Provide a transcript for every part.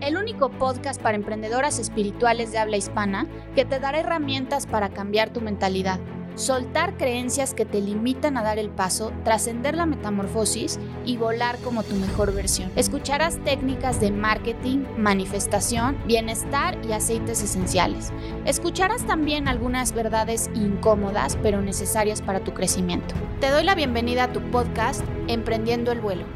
el único podcast para emprendedoras espirituales de habla hispana que te dará herramientas para cambiar tu mentalidad, soltar creencias que te limitan a dar el paso, trascender la metamorfosis y volar como tu mejor versión. Escucharás técnicas de marketing, manifestación, bienestar y aceites esenciales. Escucharás también algunas verdades incómodas pero necesarias para tu crecimiento. Te doy la bienvenida a tu podcast Emprendiendo el Vuelo.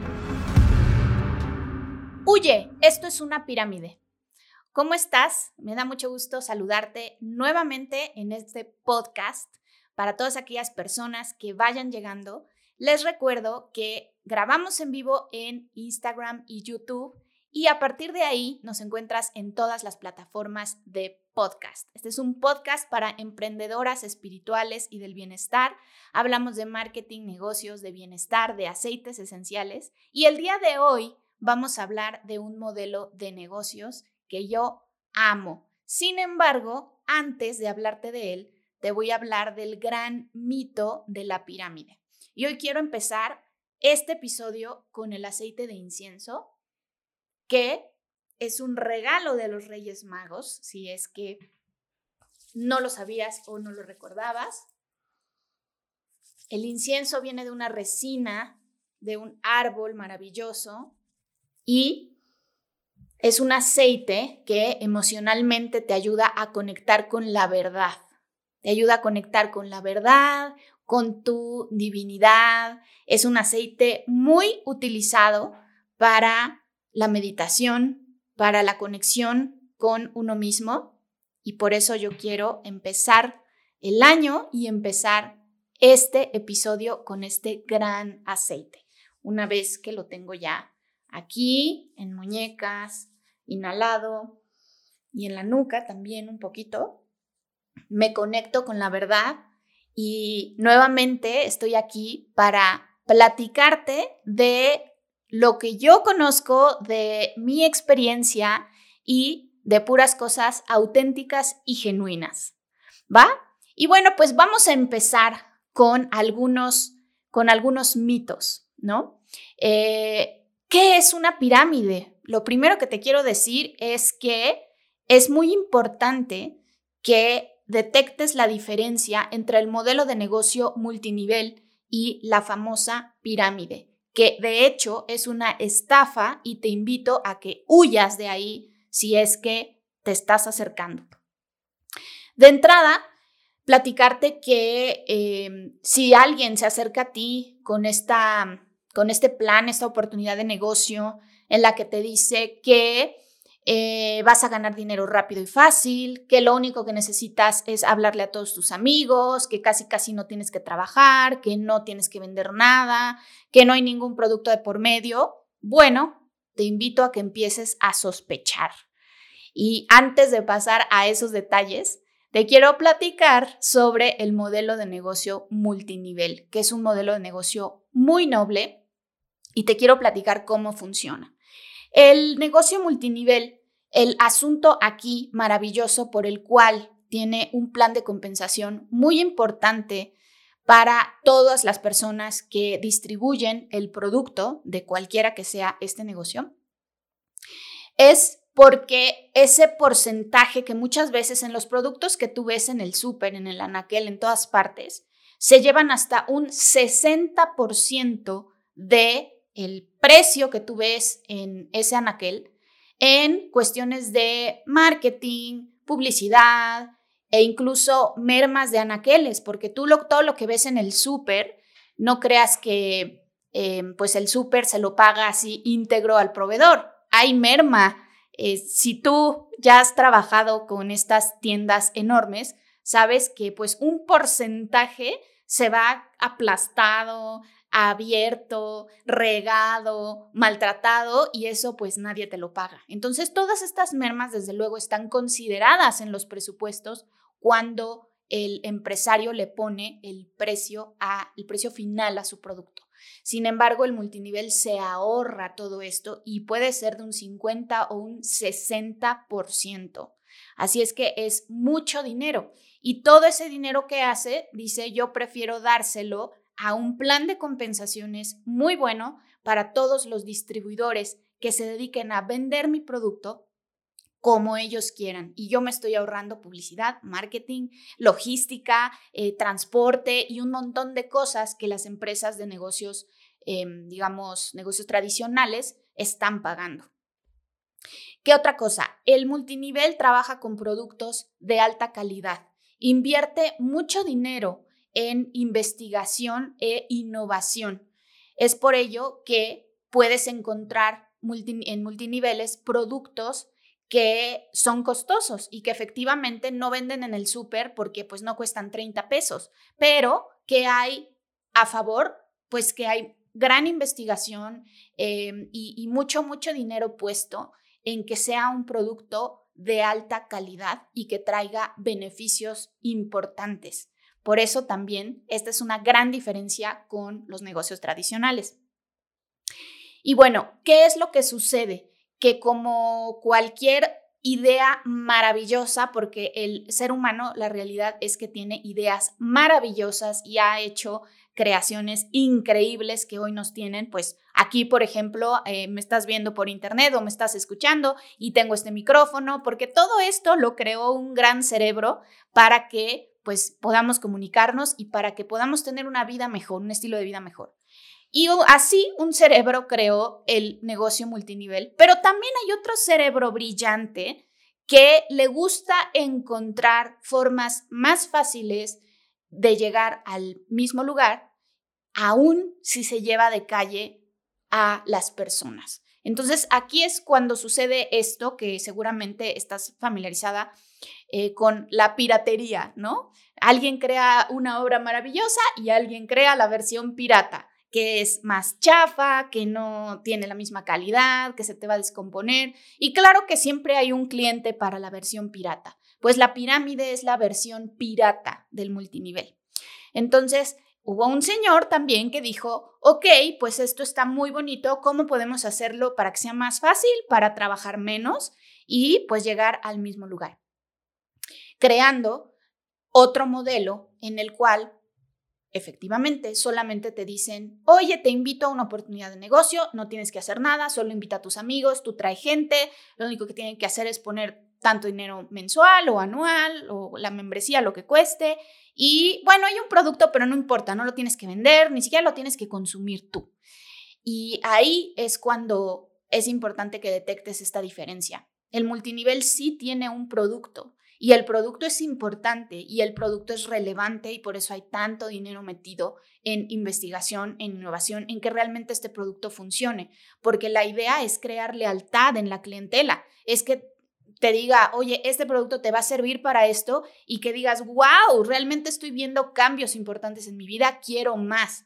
Huye, esto es una pirámide. ¿Cómo estás? Me da mucho gusto saludarte nuevamente en este podcast. Para todas aquellas personas que vayan llegando, les recuerdo que grabamos en vivo en Instagram y YouTube y a partir de ahí nos encuentras en todas las plataformas de podcast. Este es un podcast para emprendedoras espirituales y del bienestar. Hablamos de marketing, negocios, de bienestar, de aceites esenciales y el día de hoy vamos a hablar de un modelo de negocios que yo amo. Sin embargo, antes de hablarte de él, te voy a hablar del gran mito de la pirámide. Y hoy quiero empezar este episodio con el aceite de incienso, que es un regalo de los Reyes Magos, si es que no lo sabías o no lo recordabas. El incienso viene de una resina, de un árbol maravilloso y es un aceite que emocionalmente te ayuda a conectar con la verdad. Te ayuda a conectar con la verdad, con tu divinidad. Es un aceite muy utilizado para la meditación, para la conexión con uno mismo. Y por eso yo quiero empezar el año y empezar este episodio con este gran aceite. Una vez que lo tengo ya aquí, en muñecas, inhalado y en la nuca también un poquito, me conecto con la verdad y nuevamente estoy aquí para platicarte de lo que yo conozco, de mi experiencia y de puras cosas auténticas y genuinas, ¿va? Y bueno, pues vamos a empezar con algunos mitos, ¿no? ¿Qué es una pirámide? Lo primero que te quiero decir es que es muy importante que detectes la diferencia entre el modelo de negocio multinivel y la famosa pirámide, que de hecho es una estafa y te invito a que huyas de ahí si es que te estás acercando. De entrada, platicarte que si alguien se acerca a ti con este plan, esta oportunidad de negocio en la que te dice que vas a ganar dinero rápido y fácil, que lo único que necesitas es hablarle a todos tus amigos, que casi no tienes que trabajar, que no tienes que vender nada, que no hay ningún producto de por medio, bueno, te invito a que empieces a sospechar. Y antes de pasar a esos detalles, te quiero platicar sobre el modelo de negocio multinivel, que es un modelo de negocio muy noble y te quiero platicar cómo funciona. El negocio multinivel, el asunto aquí maravilloso por el cual tiene un plan de compensación muy importante para todas las personas que distribuyen el producto de cualquiera que sea este negocio, es porque ese porcentaje que muchas veces en los productos que tú ves en el súper, en el anaquel, en todas partes, se llevan hasta un 60% del precio que tú ves en ese anaquel en cuestiones de marketing, publicidad e incluso mermas de anaqueles, porque todo lo que ves en el súper, no creas que pues el súper se lo paga así íntegro al proveedor. Hay merma. Si tú ya has trabajado con estas tiendas enormes, sabes que pues un porcentaje se va aplastado, abierto, regado, maltratado y eso pues nadie te lo paga. Entonces todas estas mermas desde luego están consideradas en los presupuestos cuando el empresario le pone el precio final a su producto. Sin embargo, el multinivel se ahorra todo esto y puede ser de un 50 o un 60%. Así es que es mucho dinero y todo ese dinero que hace, dice, yo prefiero dárselo a un plan de compensaciones muy bueno para todos los distribuidores que se dediquen a vender mi producto como ellos quieran. Y yo me estoy ahorrando publicidad, marketing, logística, transporte y un montón de cosas que las empresas de negocios, negocios tradicionales están pagando. ¿Qué otra cosa? El multinivel trabaja con productos de alta calidad. Invierte mucho dinero en investigación e innovación. Es por ello que puedes encontrar en multiniveles productos que son costosos y que efectivamente no venden en el súper porque pues no cuestan 30 pesos, pero que hay a favor, pues que hay gran investigación y mucho dinero puesto en que sea un producto de alta calidad y que traiga beneficios importantes. Por eso también esta es una gran diferencia con los negocios tradicionales. Y bueno, ¿qué es lo que sucede? Que como cualquier idea maravillosa, porque el ser humano, la realidad es que tiene ideas maravillosas y ha hecho creaciones increíbles que hoy nos tienen, pues aquí, por ejemplo, me estás viendo por internet o me estás escuchando y tengo este micrófono, porque todo esto lo creó un gran cerebro para que pues podamos comunicarnos y para que podamos tener una vida mejor, un estilo de vida mejor. Y así un cerebro creó el negocio multinivel, pero también hay otro cerebro brillante que le gusta encontrar formas más fáciles de llegar al mismo lugar, aun si se lleva de calle a las personas. Entonces, aquí es cuando sucede esto, que seguramente estás familiarizada con la piratería, ¿no? Alguien crea una obra maravillosa y alguien crea la versión pirata, que es más chafa, que no tiene la misma calidad, que se te va a descomponer. Y claro que siempre hay un cliente para la versión pirata. Pues la pirámide es la versión pirata del multinivel. Entonces, hubo un señor también que dijo, ok, pues esto está muy bonito, ¿cómo podemos hacerlo para que sea más fácil, para trabajar menos y pues llegar al mismo lugar? Creando otro modelo en el cual efectivamente solamente te dicen, oye, te invito a una oportunidad de negocio, no tienes que hacer nada, solo invita a tus amigos, tú trae gente, lo único que tienen que hacer es poner tanto dinero mensual o anual o la membresía, lo que cueste. Y bueno, hay un producto, pero no importa, no lo tienes que vender, ni siquiera lo tienes que consumir tú. Y ahí es cuando es importante que detectes esta diferencia. El multinivel sí tiene un producto y el producto es importante y el producto es relevante y por eso hay tanto dinero metido en investigación, en innovación, en que realmente este producto funcione, porque la idea es crear lealtad en la clientela, es que te diga, oye, este producto te va a servir para esto y que digas, wow, realmente estoy viendo cambios importantes en mi vida, quiero más.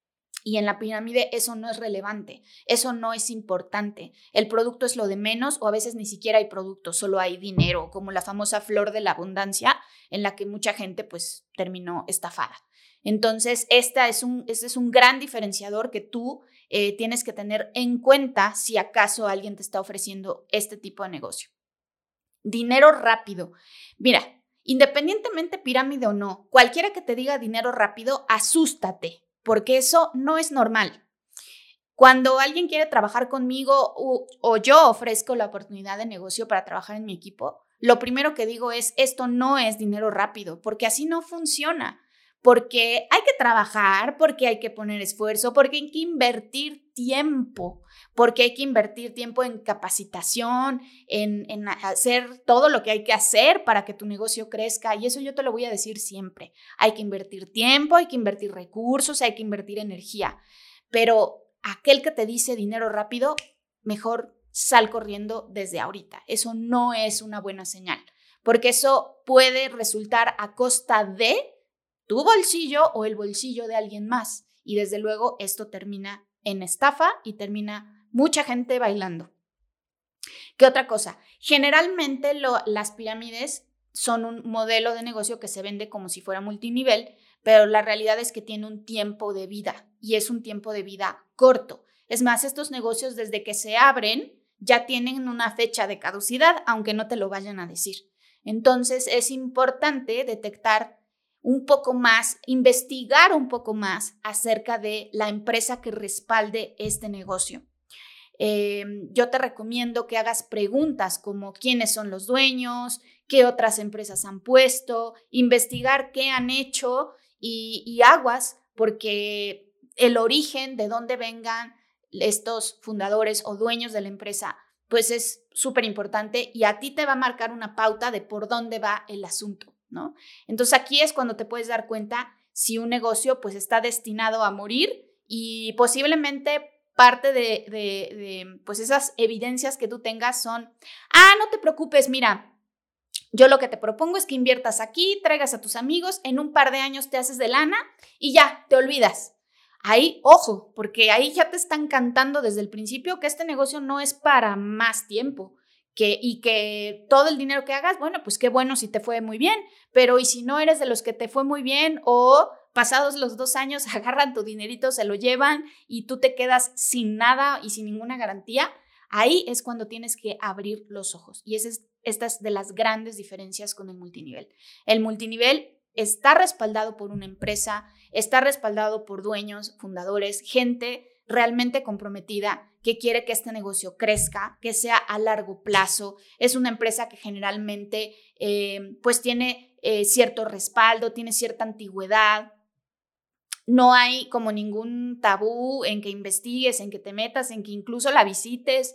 Y en la pirámide eso no es relevante, eso no es importante. El producto es lo de menos o a veces ni siquiera hay producto, solo hay dinero, como la famosa flor de la abundancia en la que mucha gente pues terminó estafada. Entonces, este es un gran diferenciador que tú tienes que tener en cuenta si acaso alguien te está ofreciendo este tipo de negocio. Dinero rápido. Mira, independientemente pirámide o no, cualquiera que te diga dinero rápido, asústate, porque eso no es normal. Cuando alguien quiere trabajar conmigo o yo ofrezco la oportunidad de negocio para trabajar en mi equipo, lo primero que digo es, esto no es dinero rápido, porque así no funciona. Porque hay que trabajar, porque hay que poner esfuerzo, porque hay que invertir tiempo, porque hay que invertir tiempo en capacitación, en hacer todo lo que hay que hacer para que tu negocio crezca. Y eso yo te lo voy a decir siempre. Hay que invertir tiempo, hay que invertir recursos, hay que invertir energía. Pero aquel que te dice dinero rápido, mejor sal corriendo desde ahorita. Eso no es una buena señal, porque eso puede resultar a costa de tu bolsillo o el bolsillo de alguien más. Y desde luego esto termina en estafa y termina mucha gente bailando. ¿Qué otra cosa? Generalmente las pirámides son un modelo de negocio que se vende como si fuera multinivel, pero la realidad es que tiene un tiempo de vida y es un tiempo de vida corto. Es más, estos negocios desde que se abren ya tienen una fecha de caducidad, aunque no te lo vayan a decir. Entonces es importante detectar un poco más, investigar un poco más acerca de la empresa que respalde este negocio. Yo te recomiendo que hagas preguntas como quiénes son los dueños, qué otras empresas han puesto, investigar qué han hecho y aguas, porque el origen de dónde vengan estos fundadores o dueños de la empresa, pues es súper importante y a ti te va a marcar una pauta de por dónde va el asunto, ¿no? Entonces aquí es cuando te puedes dar cuenta si un negocio pues está destinado a morir y posiblemente parte de pues esas evidencias que tú tengas son, no te preocupes, mira, yo lo que te propongo es que inviertas aquí, traigas a tus amigos, en un par de años te haces de lana y ya, te olvidas. Ahí, ojo, porque ahí ya te están cantando desde el principio que este negocio no es para más tiempo y que todo el dinero que hagas, bueno, pues qué bueno si te fue muy bien, pero y si no eres de los que te fue muy bien o pasados los 2 años agarran tu dinerito, se lo llevan y tú te quedas sin nada y sin ninguna garantía, ahí es cuando tienes que abrir los ojos y esta es de las grandes diferencias con el multinivel. El multinivel está respaldado por una empresa, está respaldado por dueños, fundadores, gente realmente comprometida que quiere que este negocio crezca, que sea a largo plazo. Es una empresa que generalmente pues tiene cierto respaldo, tiene cierta antigüedad. No hay como ningún tabú en que investigues, en que te metas, en que incluso la visites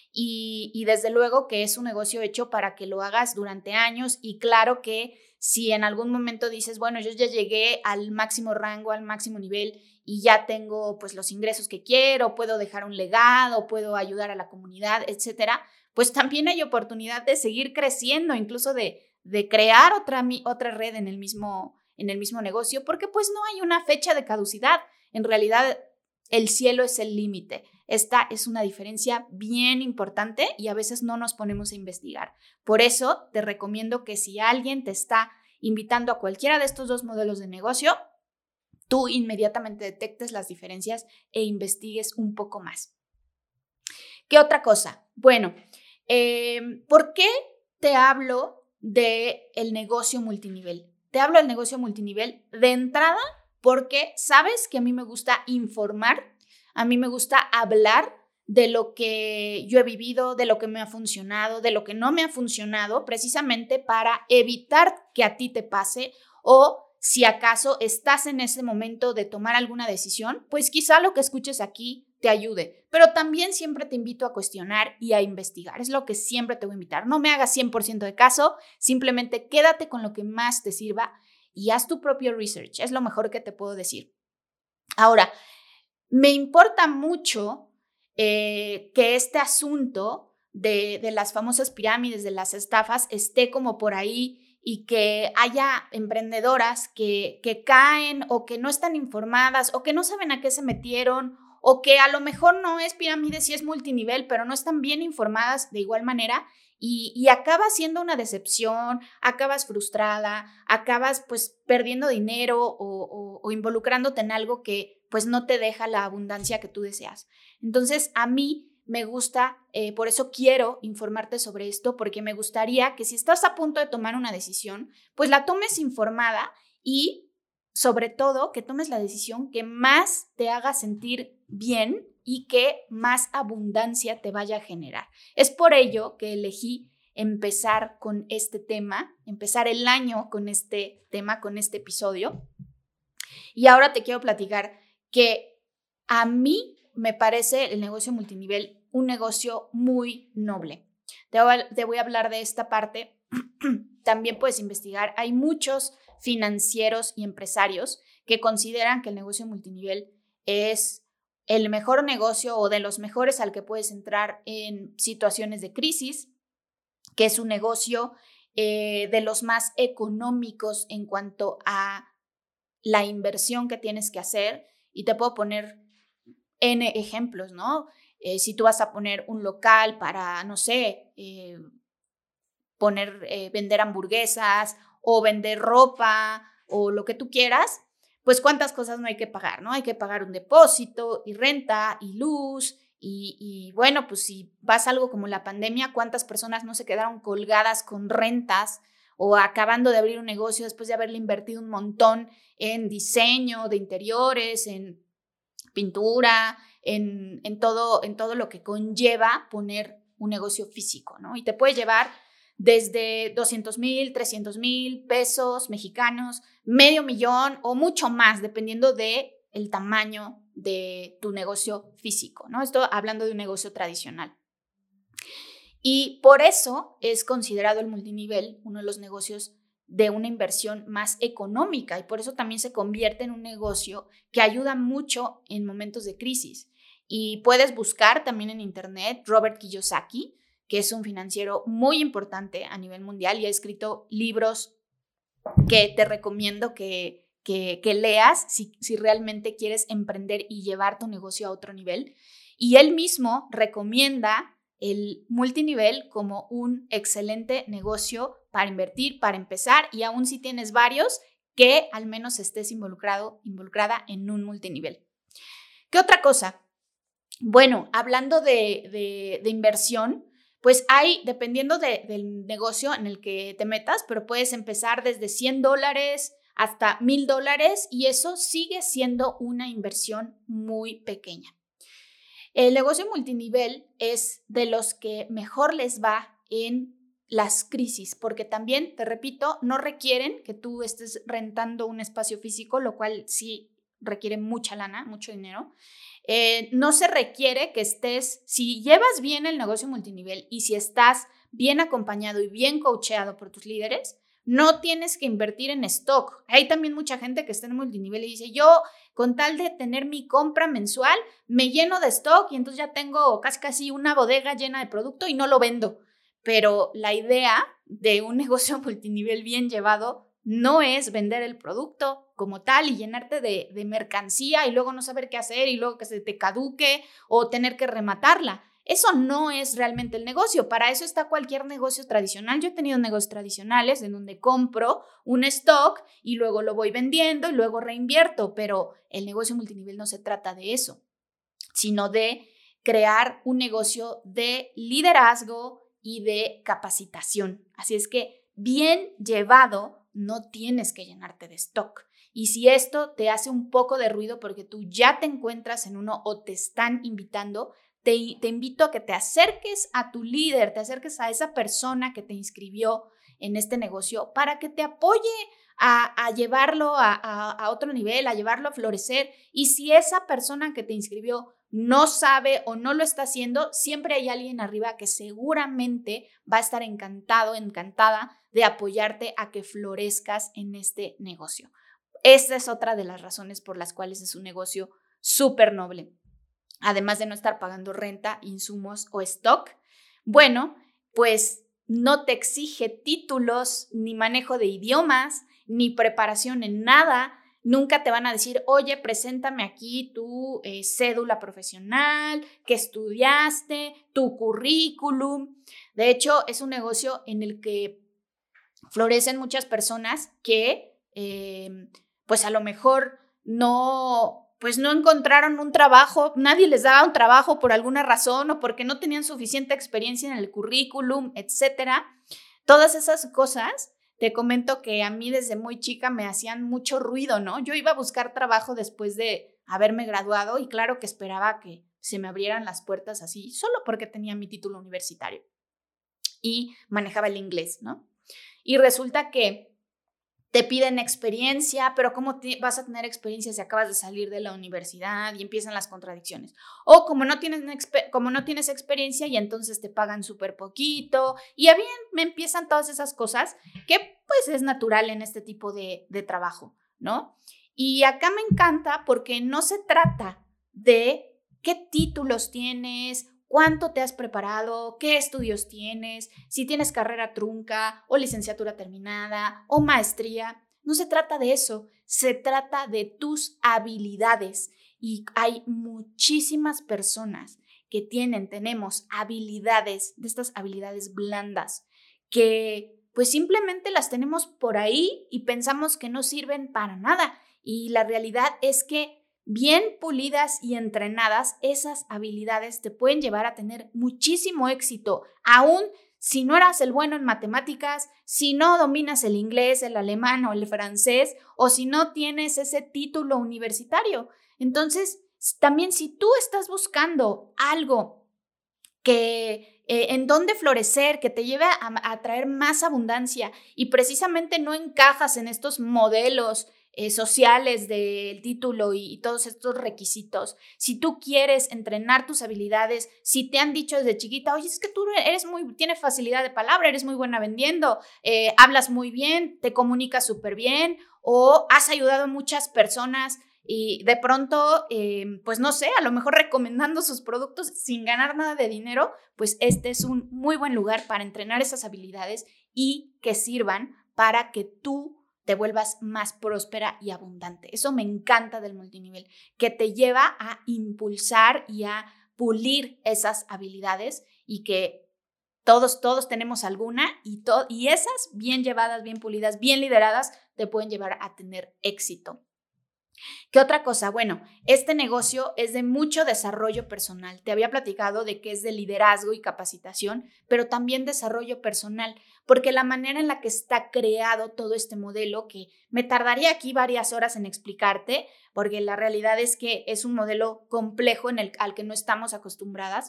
y desde luego que es un negocio hecho para que lo hagas durante años y claro que si en algún momento dices, bueno, yo ya llegué al máximo rango, al máximo nivel y ya tengo pues los ingresos que quiero, puedo dejar un legado, puedo ayudar a la comunidad, etcétera, pues también hay oportunidad de seguir creciendo, incluso de crear otra red en el mismo negocio, porque pues no hay una fecha de caducidad. En realidad, el cielo es el límite. Esta es una diferencia bien importante y a veces no nos ponemos a investigar. Por eso te recomiendo que si alguien te está invitando a cualquiera de estos 2 modelos de negocio, tú inmediatamente detectes las diferencias e investigues un poco más. ¿Qué otra cosa? Bueno, ¿por qué te hablo del negocio multinivel? Te hablo del negocio multinivel de entrada porque sabes que a mí me gusta informar, a mí me gusta hablar de lo que yo he vivido, de lo que me ha funcionado, de lo que no me ha funcionado, precisamente para evitar que a ti te pase o si acaso estás en ese momento de tomar alguna decisión, pues quizá lo que escuches aquí te ayude, pero también siempre te invito a cuestionar y a investigar. Es lo que siempre te voy a invitar. No me hagas 100% de caso, simplemente quédate con lo que más te sirva y haz tu propio research. Es lo mejor que te puedo decir. Ahora, me importa mucho que este asunto de las famosas pirámides, de las estafas, esté como por ahí y que haya emprendedoras que caen o que no están informadas o que no saben a qué se metieron o que a lo mejor no es pirámide, sí es multinivel, pero no están bien informadas de igual manera y acaba siendo una decepción, acabas frustrada, acabas pues perdiendo dinero o involucrándote en algo que pues no te deja la abundancia que tú deseas. Entonces a mí me gusta, por eso quiero informarte sobre esto, porque me gustaría que si estás a punto de tomar una decisión, pues la tomes informada y sobre todo que tomes la decisión que más te haga sentir bien y que más abundancia te vaya a generar. Es por ello que elegí empezar con este tema, empezar el año con este tema, con este episodio. Y ahora te quiero platicar que a mí me parece el negocio multinivel un negocio muy noble. Te voy a hablar de esta parte. También puedes investigar. Hay muchos financieros y empresarios que consideran que el negocio multinivel es el mejor negocio o de los mejores al que puedes entrar en situaciones de crisis, que es un negocio de los más económicos en cuanto a la inversión que tienes que hacer. Y te puedo poner N ejemplos, ¿no? Si tú vas a poner un local para, no sé, vender hamburguesas o vender ropa o lo que tú quieras, pues cuántas cosas no hay que pagar, ¿no? Hay que pagar un depósito y renta y luz y bueno, pues si pasa algo como la pandemia, ¿cuántas personas no se quedaron colgadas con rentas o acabando de abrir un negocio después de haberle invertido un montón en diseño de interiores, en pintura, en todo lo que conlleva poner un negocio físico, ¿no? Y te puede llevar desde 200,000, 300,000 pesos mexicanos, $500,000 o mucho más, dependiendo del tamaño de tu negocio físico, ¿no? Esto hablando de un negocio tradicional. Y por eso es considerado el multinivel uno de los negocios de una inversión más económica, y por eso también se convierte en un negocio que ayuda mucho en momentos de crisis. Y puedes buscar también en internet Robert Kiyosaki, que es un financiero muy importante a nivel mundial y ha escrito libros que te recomiendo que leas si realmente quieres emprender y llevar tu negocio a otro nivel. Y él mismo recomienda el multinivel como un excelente negocio para invertir, para empezar, y aún si tienes varios, que al menos estés involucrada en un multinivel. ¿Qué otra cosa? Bueno, hablando de inversión, pues hay, dependiendo del negocio en el que te metas, pero puedes empezar desde $100 hasta $1,000 y eso sigue siendo una inversión muy pequeña. El negocio multinivel es de los que mejor les va en las crisis, porque también, te repito, no requieren que tú estés rentando un espacio físico, lo cual sí requiere mucha lana, mucho dinero. No se requiere que estés, si llevas bien el negocio multinivel y si estás bien acompañado y bien coacheado por tus líderes, no tienes que invertir en stock. Hay también mucha gente que está en multinivel y dice, yo con tal de tener mi compra mensual, me lleno de stock y entonces ya tengo casi una bodega llena de producto y no lo vendo. Pero la idea de un negocio multinivel bien llevado no es vender el producto como tal y llenarte de mercancía y luego no saber qué hacer y luego que se te caduque o tener que rematarla. Eso no es realmente el negocio. Para eso está cualquier negocio tradicional. Yo he tenido negocios tradicionales en donde compro un stock y luego lo voy vendiendo y luego reinvierto, pero el negocio multinivel no se trata de eso, sino de crear un negocio de liderazgo y de capacitación. Así es que bien llevado, no tienes que llenarte de stock. Y si esto te hace un poco de ruido porque tú ya te encuentras en uno o te están invitando, te invito a que te acerques a tu líder, te acerques a esa persona que te inscribió en este negocio para que te apoye a llevarlo a otro nivel, a llevarlo a florecer. Y si esa persona que te inscribió no sabe o no lo está haciendo, siempre hay alguien arriba que seguramente va a estar encantado, encantada de apoyarte a que florezcas en este negocio. Esta es otra de las razones por las cuales es un negocio súper noble. Además de no estar pagando renta, insumos o stock, bueno, pues no te exige títulos, ni manejo de idiomas, ni preparación en nada. Nunca te van a decir, oye, preséntame aquí tu cédula profesional, qué estudiaste, tu currículum. De hecho, es un negocio en el que florecen muchas personas que, pues a lo mejor no encontraron un trabajo, nadie les daba un trabajo por alguna razón o porque no tenían suficiente experiencia en el currículum, etcétera. Todas esas cosas, te comento que a mí desde muy chica me hacían mucho ruido, ¿no? Yo iba a buscar trabajo después de haberme graduado y claro que esperaba que se me abrieran las puertas así, solo porque tenía mi título universitario y manejaba el inglés, ¿no? Y resulta que te piden experiencia, pero ¿cómo vas a tener experiencia si acabas de salir de la universidad? Y empiezan las contradicciones. O como no tienes experiencia y entonces te pagan súper poquito. Y ya bien, me empiezan todas esas cosas que pues es natural en este tipo de trabajo, ¿no? Y acá me encanta porque no se trata de qué títulos tienes, cuánto te has preparado, qué estudios tienes, si tienes carrera trunca o licenciatura terminada o maestría. No se trata de eso, se trata de tus habilidades. Y hay muchísimas personas que tenemos habilidades, de estas habilidades blandas, que pues simplemente las tenemos por ahí y pensamos que no sirven para nada. Y la realidad es que bien pulidas y entrenadas, esas habilidades te pueden llevar a tener muchísimo éxito, aún si no eras el bueno en matemáticas, si no dominas el inglés, el alemán o el francés, o si no tienes ese título universitario. Entonces, También si tú estás buscando algo que en donde florecer, que te lleve a traer más abundancia y precisamente no encajas en estos modelos sociales del título y todos estos requisitos. Si tú quieres entrenar tus habilidades, si te han dicho desde chiquita, oye, es que tú tienes facilidad de palabra, eres muy buena vendiendo, hablas muy bien, te comunicas súper bien o has ayudado a muchas personas y de pronto, pues no sé, a lo mejor recomendando sus productos sin ganar nada de dinero, pues este es un muy buen lugar para entrenar esas habilidades y que sirvan para que tú te vuelvas más próspera y abundante. Eso me encanta del multinivel, que te lleva a impulsar y a pulir esas habilidades y que todos tenemos alguna y esas bien llevadas, bien pulidas, bien lideradas, te pueden llevar a tener éxito. ¿Qué otra cosa? Bueno, este negocio es de mucho desarrollo personal. Te había platicado de que es de liderazgo y capacitación, pero también desarrollo personal, porque la manera en la que está creado todo este modelo, que me tardaría aquí varias horas en explicarte, porque la realidad es que es un modelo complejo al que no estamos acostumbradas,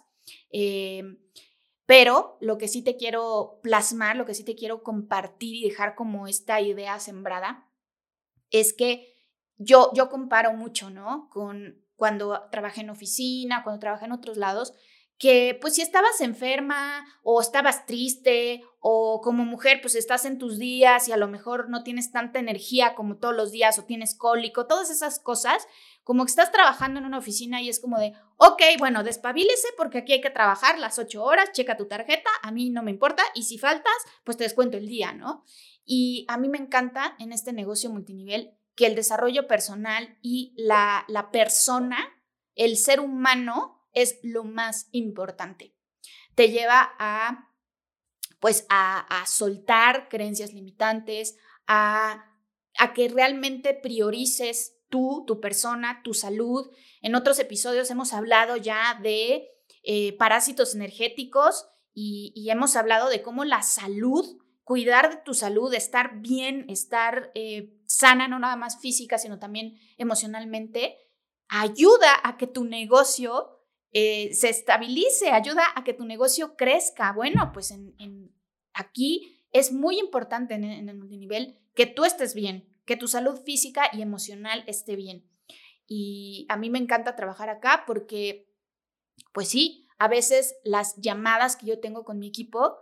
pero lo que sí te quiero plasmar, lo que sí te quiero compartir y dejar como esta idea sembrada, es que yo comparo mucho, ¿no? Con cuando trabajé en oficina, cuando trabajé en otros lados, que pues si estabas enferma o estabas triste o como mujer pues estás en tus días y a lo mejor no tienes tanta energía como todos los días o tienes cólico, todas esas cosas, como que estás trabajando en una oficina y es como de, ok, bueno, despabilese porque aquí hay que trabajar las 8 horas, checa tu tarjeta, a mí no me importa y si faltas, pues te descuento el día, ¿no? Y a mí me encanta en este negocio multinivel que el desarrollo personal y la persona, el ser humano, es lo más importante. Te lleva pues a soltar creencias limitantes, a que realmente priorices tú, tu persona, tu salud. En otros episodios hemos hablado ya de parásitos energéticos y hemos hablado de cómo la salud, cuidar de tu salud, estar bien, estar sana, no nada más física, sino también emocionalmente, ayuda a que tu negocio se estabilice, ayuda a que tu negocio crezca. Bueno, pues aquí es muy importante en el multinivel que tú estés bien, que tu salud física y emocional esté bien. Y a mí me encanta trabajar acá porque, pues sí, a veces las llamadas que yo tengo con mi equipo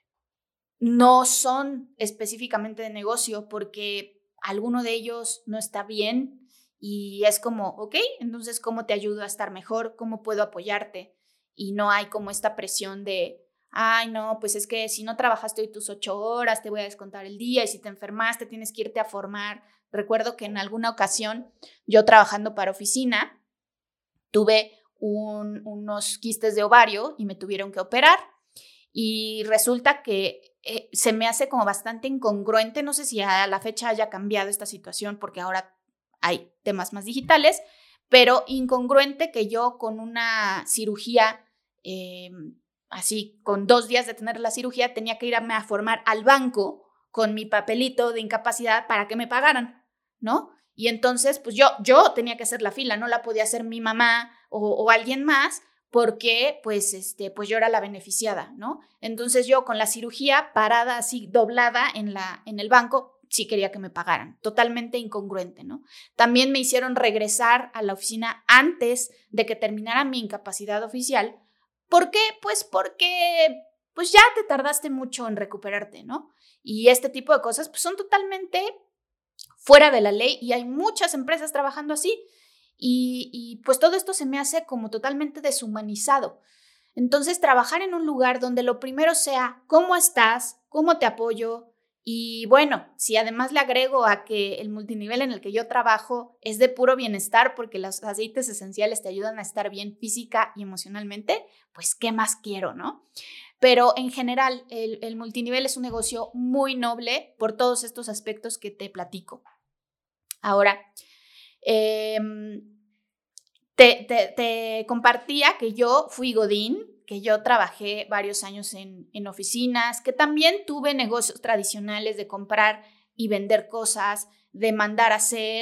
no son específicamente de negocio porque alguno de ellos no está bien y es como, ok, entonces, ¿cómo te ayudo a estar mejor? ¿Cómo puedo apoyarte? Y no hay como esta presión de, ay, no, pues es que si no trabajaste hoy tus 8 horas, te voy a descontar el día y si te enfermaste, tienes que irte a formar. Recuerdo que en alguna ocasión, yo trabajando para oficina, tuve unos quistes de ovario y me tuvieron que operar. Y resulta que se me hace como bastante incongruente, no sé si a la fecha haya cambiado esta situación porque ahora hay temas más digitales, pero incongruente que yo con una cirugía, así con 2 días de tener la cirugía, tenía que irme a formar al banco con mi papelito de incapacidad para que me pagaran, ¿no? Y entonces, pues yo tenía que hacer la fila, no la podía hacer mi mamá o alguien más, porque pues yo era la beneficiada, ¿no? Entonces yo con la cirugía parada así doblada en el banco, sí quería que me pagaran, totalmente incongruente, ¿no? También me hicieron regresar a la oficina antes de que terminara mi incapacidad oficial. ¿Por qué? Pues porque pues ya te tardaste mucho en recuperarte, ¿no? Y este tipo de cosas pues son totalmente fuera de la ley y hay muchas empresas trabajando así. Y pues todo esto se me hace como totalmente deshumanizado. Entonces, trabajar en un lugar donde lo primero sea cómo estás, cómo te apoyo y bueno, si además le agrego a que el multinivel en el que yo trabajo es de puro bienestar porque los aceites esenciales te ayudan a estar bien física y emocionalmente, pues ¿qué más quiero, no? Pero en general, el multinivel es un negocio muy noble por todos estos aspectos que te platico. Ahora, te compartía que yo fui godín, que yo trabajé varios años en oficinas, que también tuve negocios tradicionales de comprar y vender cosas, de mandar a hacer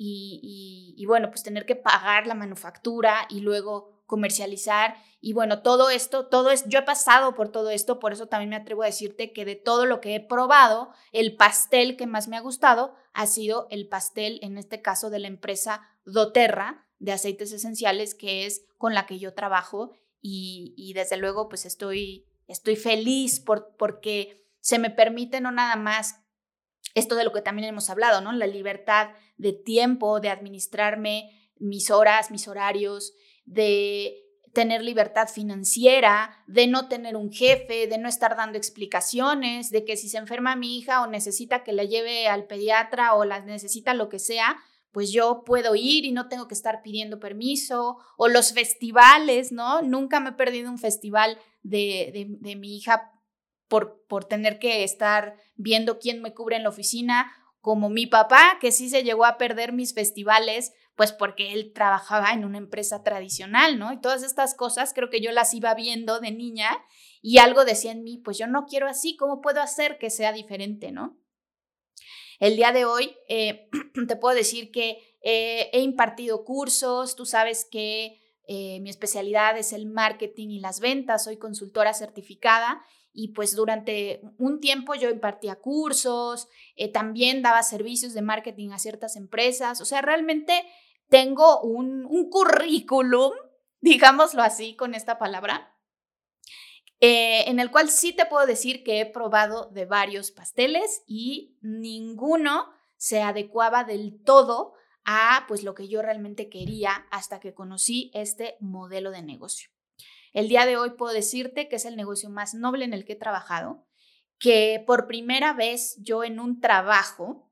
y bueno, pues tener que pagar la manufactura y luego comercializar. Y bueno, todo esto, yo he pasado por todo esto, por eso también me atrevo a decirte que de todo lo que he probado, el pastel que más me ha gustado ha sido el pastel, en este caso, de la empresa doTERRA de aceites esenciales, que es con la que yo trabajo y desde luego pues estoy feliz porque se me permite no nada más esto de lo que también hemos hablado, ¿no? La libertad de tiempo, de administrarme mis horas, mis horarios, de tener libertad financiera, de no tener un jefe, de no estar dando explicaciones, de que si se enferma mi hija o necesita que la lleve al pediatra o la necesita lo que sea, pues yo puedo ir y no tengo que estar pidiendo permiso. O los festivales, ¿no? Nunca me he perdido un festival de mi hija por tener que estar viendo quién me cubre en la oficina, como mi papá, que sí se llegó a perder mis festivales, pues porque él trabajaba en una empresa tradicional, ¿no? Y todas estas cosas creo que yo las iba viendo de niña y algo decía en mí, pues yo no quiero así, ¿cómo puedo hacer que sea diferente, no? El día de hoy te puedo decir que he impartido cursos, tú sabes que mi especialidad es el marketing y las ventas, soy consultora certificada y pues durante un tiempo yo impartía cursos, también daba servicios de marketing a ciertas empresas, o sea, realmente tengo un currículum, digámoslo así con esta palabra, en el cual sí te puedo decir que he probado de varios pasteles y ninguno se adecuaba del todo a pues lo que yo realmente quería hasta que conocí este modelo de negocio. El día de hoy puedo decirte que es el negocio más noble en el que he trabajado, que por primera vez yo en un trabajo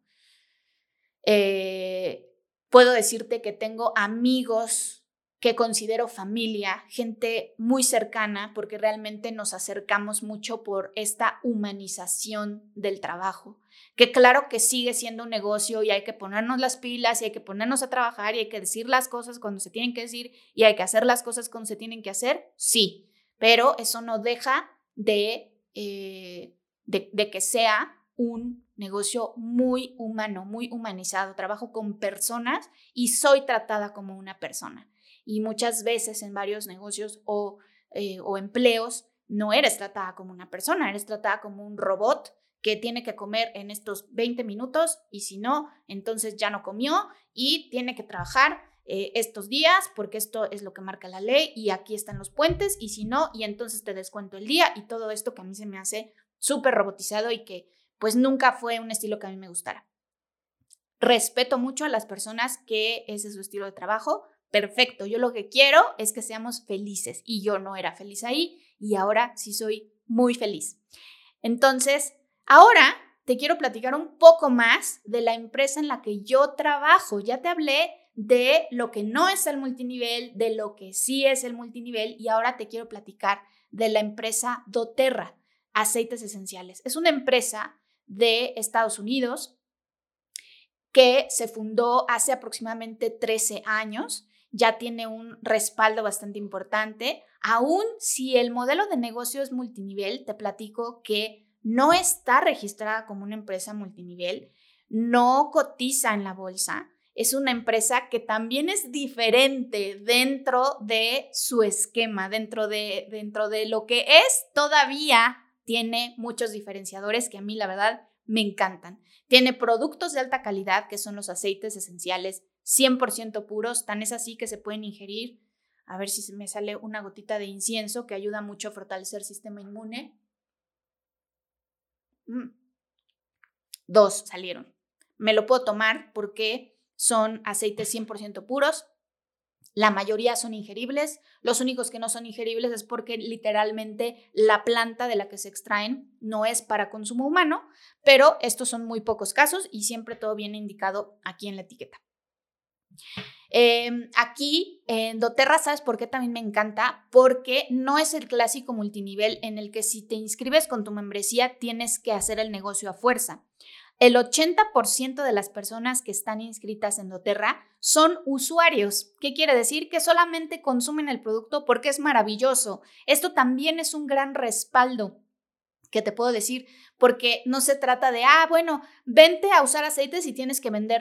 puedo decirte que tengo amigos que considero familia, gente muy cercana, porque realmente nos acercamos mucho por esta humanización del trabajo, que claro que sigue siendo un negocio y hay que ponernos las pilas y hay que ponernos a trabajar y hay que decir las cosas cuando se tienen que decir y hay que hacer las cosas cuando se tienen que hacer, sí, pero eso no deja de que sea un negocio muy humano, muy humanizado. Trabajo con personas y soy tratada como una persona. Y muchas veces en varios negocios o empleos no eres tratada como una persona, eres tratada como un robot que tiene que comer en estos 20 minutos y si no, entonces ya no comió y tiene que trabajar estos días porque esto es lo que marca la ley y aquí están los puentes y si no, y entonces te descuento el día y todo esto que a mí se me hace súper robotizado y que pues nunca fue un estilo que a mí me gustara. Respeto mucho a las personas que ese es su estilo de trabajo. Perfecto, yo lo que quiero es que seamos felices y yo no era feliz ahí y ahora sí soy muy feliz. Entonces, ahora te quiero platicar un poco más de la empresa en la que yo trabajo. Ya te hablé de lo que no es el multinivel, de lo que sí es el multinivel y ahora te quiero platicar de la empresa doTERRA, Aceites Esenciales. Es una empresa de Estados Unidos que se fundó hace aproximadamente 13 años, ya tiene un respaldo bastante importante. Aún si el modelo de negocio es multinivel, te platico que no está registrada como una empresa multinivel, no cotiza en la bolsa, es una empresa que también es diferente dentro de su esquema, dentro de lo que es, todavía tiene muchos diferenciadores que a mí la verdad me encantan. Tiene productos de alta calidad, que son los aceites esenciales 100% puros, tan es así que se pueden ingerir. A ver si se me sale una gotita de incienso que ayuda mucho a fortalecer el sistema inmune. 2 salieron. Me lo puedo tomar porque son aceites 100% puros. La mayoría son ingeribles. Los únicos que no son ingeribles es porque literalmente la planta de la que se extraen no es para consumo humano, pero estos son muy pocos casos y siempre todo viene indicado aquí en la etiqueta. Aquí en doTERRA, ¿sabes por qué también me encanta? Porque no es el clásico multinivel en el que si te inscribes con tu membresía tienes que hacer el negocio a fuerza. El 80% de las personas que están inscritas en doTERRA son usuarios. ¿Qué quiere decir? Que solamente consumen el producto porque es maravilloso. Esto también es un gran respaldo que te puedo decir, porque no se trata de, bueno, vente a usar aceites y tienes que vender.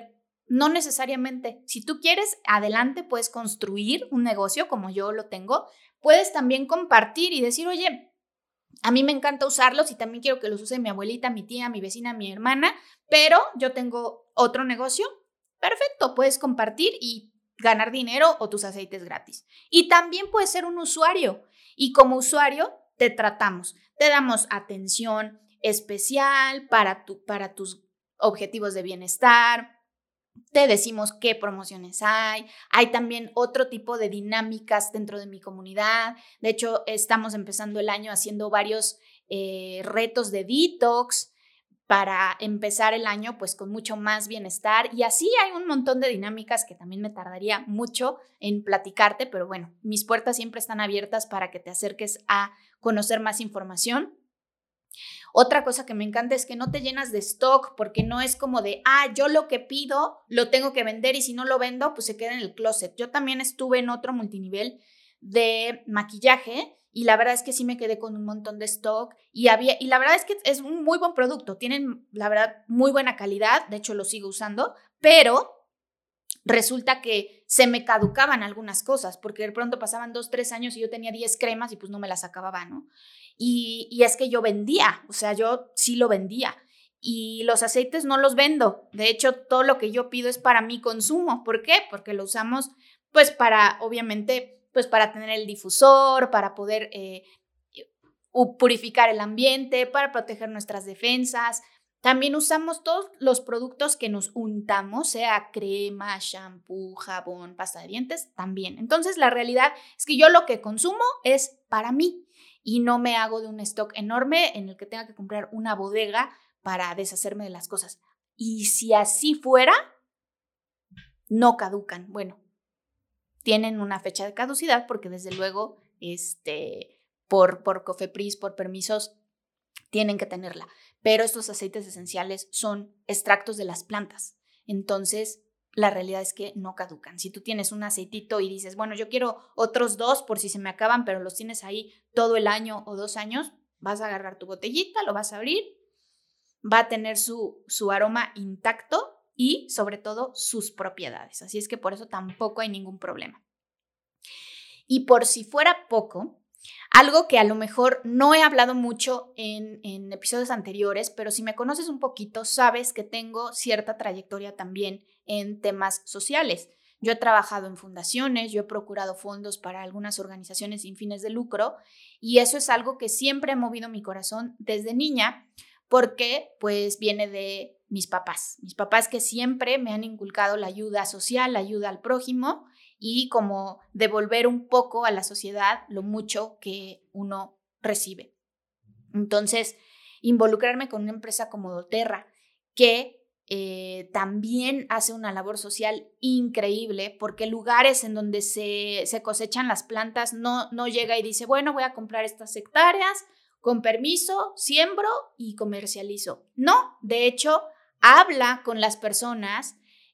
No necesariamente. Si tú quieres, adelante, puedes construir un negocio como yo lo tengo. Puedes también compartir y decir, oye, a mí me encanta usarlos y también quiero que los use mi abuelita, mi tía, mi vecina, mi hermana, pero yo tengo otro negocio. Perfecto, puedes compartir y ganar dinero o tus aceites gratis. Y también puedes ser un usuario y como usuario te tratamos, te damos atención especial para tus objetivos de bienestar. Te decimos qué promociones hay también otro tipo de dinámicas dentro de mi comunidad. De hecho, estamos empezando el año haciendo varios retos de detox para empezar el año pues con mucho más bienestar y así hay un montón de dinámicas que también me tardaría mucho en platicarte, pero bueno, mis puertas siempre están abiertas para que te acerques a conocer más información. Otra cosa que me encanta es que no te llenas de stock porque no es como de, yo lo que pido lo tengo que vender y si no lo vendo, pues se queda en el closet. Yo también estuve en otro multinivel de maquillaje y la verdad es que sí me quedé con un montón de stock y la verdad es que es un muy buen producto. Tienen, la verdad, muy buena calidad. De hecho, lo sigo usando, pero resulta que se me caducaban algunas cosas porque de pronto pasaban 2-3 años y yo tenía 10 cremas y pues no me las acababa, ¿no? Y es que yo vendía, o sea, yo sí lo vendía y los aceites no los vendo. De hecho, todo lo que yo pido es para mi consumo. ¿Por qué? Porque lo usamos pues para, obviamente, pues para tener el difusor, para poder purificar el ambiente, para proteger nuestras defensas. También usamos todos los productos que nos untamos, sea crema, shampoo, jabón, pasta de dientes, también. Entonces, la realidad es que yo lo que consumo es para mí y no me hago de un stock enorme en el que tenga que comprar una bodega para deshacerme de las cosas. Y si así fuera, no caducan. Bueno, tienen una fecha de caducidad porque desde luego, por COFEPRIS, por permisos, tienen que tenerla. Pero estos aceites esenciales son extractos de las plantas. Entonces, la realidad es que no caducan. Si tú tienes un aceitito y dices, bueno, yo quiero otros 2 por si se me acaban, pero los tienes ahí todo el año o 2 años, vas a agarrar tu botellita, lo vas a abrir, va a tener su aroma intacto y sobre todo sus propiedades. Así es que por eso tampoco hay ningún problema. Y por si fuera poco, algo que a lo mejor no he hablado mucho en episodios anteriores, pero si me conoces un poquito, sabes que tengo cierta trayectoria también en temas sociales. Yo he trabajado en fundaciones, yo he procurado fondos para algunas organizaciones sin fines de lucro y eso es algo que siempre ha movido mi corazón desde niña porque pues viene de mis papás que siempre me han inculcado la ayuda social, la ayuda al prójimo y como devolver un poco a la sociedad lo mucho que uno recibe. Entonces, involucrarme con una empresa como doTERRA, que también hace una labor social increíble, porque lugares en donde se cosechan las plantas no llega y dice, bueno, voy a comprar estas hectáreas, con permiso, siembro y comercializo. No, de hecho, habla con las personas,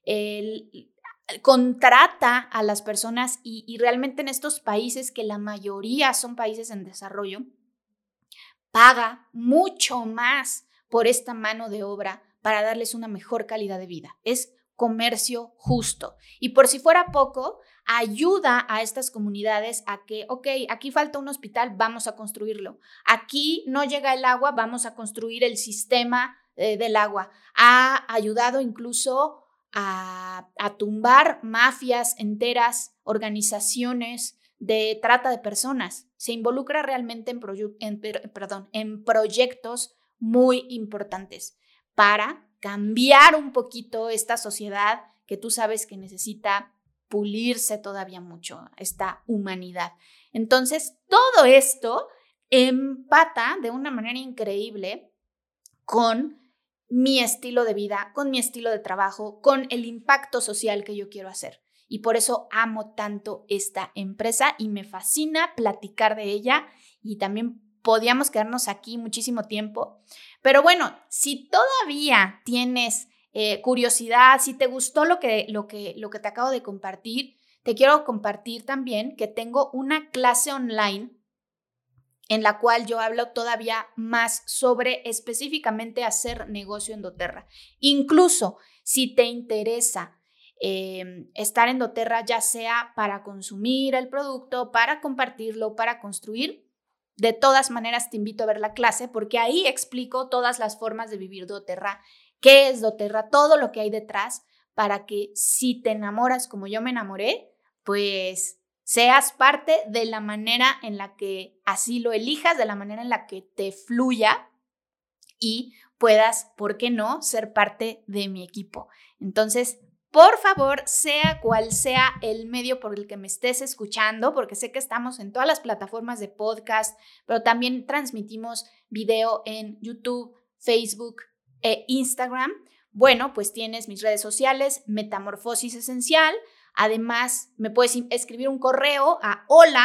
contrata a las personas y realmente en estos países, que la mayoría son países en desarrollo, paga mucho más por esta mano de obra para darles una mejor calidad de vida. Es comercio justo. Y por si fuera poco, ayuda a estas comunidades a que, ok, aquí falta un hospital, vamos a construirlo. Aquí no llega el agua, vamos a construir el sistema del agua. Ha ayudado incluso a tumbar mafias enteras, organizaciones de trata de personas. Se involucra realmente en proyectos muy importantes para cambiar un poquito esta sociedad que tú sabes que necesita pulirse todavía mucho, esta humanidad. Entonces, todo esto empata de una manera increíble con mi estilo de vida, con mi estilo de trabajo, con el impacto social que yo quiero hacer. Y por eso amo tanto esta empresa y me fascina platicar de ella y también podíamos quedarnos aquí muchísimo tiempo. Pero bueno, si todavía tienes curiosidad, si te gustó lo que te acabo de compartir, te quiero compartir también que tengo una clase online en la cual yo hablo todavía más sobre específicamente hacer negocio en doTERRA. Incluso si te interesa estar en doTERRA, ya sea para consumir el producto, para compartirlo, para construir. De todas maneras, te invito a ver la clase porque ahí explico todas las formas de vivir doTERRA, qué es doTERRA, todo lo que hay detrás, para que si te enamoras como yo me enamoré, pues seas parte de la manera en la que así lo elijas, de la manera en la que te fluya y puedas, ¿por qué no?, ser parte de mi equipo. Entonces, por favor, sea cual sea el medio por el que me estés escuchando, porque sé que estamos en todas las plataformas de podcast, pero también transmitimos video en YouTube, Facebook e Instagram. Bueno, pues tienes mis redes sociales, Metamorfosis Esencial. Además, me puedes escribir un correo a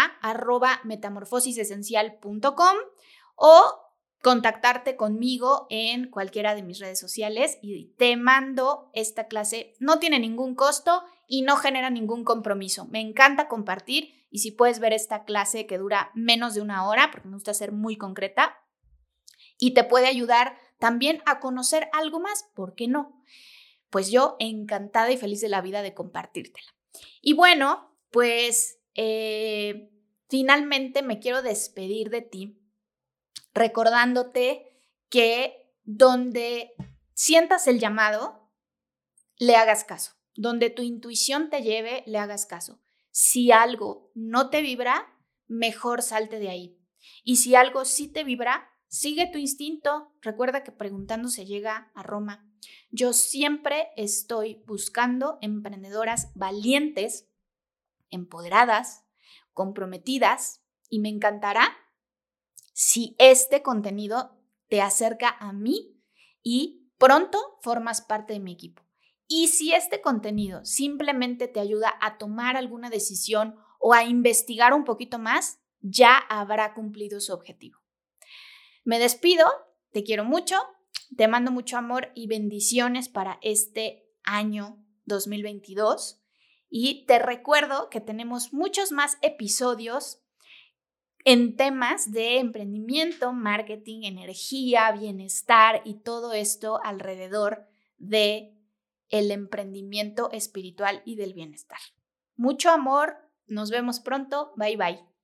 hola@metamorfosisesencial.com o contactarte conmigo en cualquiera de mis redes sociales y te mando esta clase. No tiene ningún costo y no genera ningún compromiso. Me encanta compartir y si puedes ver esta clase que dura menos de 1 hora, porque me gusta ser muy concreta y te puede ayudar también a conocer algo más, ¿por qué no? Pues yo encantada y feliz de la vida de compartírtela. Y bueno, pues finalmente me quiero despedir de ti recordándote que donde sientas el llamado, le hagas caso. Donde tu intuición te lleve, le hagas caso. Si algo no te vibra, mejor salte de ahí. Y si algo sí te vibra, sigue tu instinto. Recuerda que preguntando se llega a Roma. Yo siempre estoy buscando emprendedoras valientes, empoderadas, comprometidas, y me encantará si este contenido te acerca a mí y pronto formas parte de mi equipo. Y si este contenido simplemente te ayuda a tomar alguna decisión o a investigar un poquito más, ya habrá cumplido su objetivo. Me despido, te quiero mucho, te mando mucho amor y bendiciones para este año 2022 y te recuerdo que tenemos muchos más episodios en temas de emprendimiento, marketing, energía, bienestar y todo esto alrededor de el emprendimiento espiritual y del bienestar. Mucho amor, nos vemos pronto, bye bye.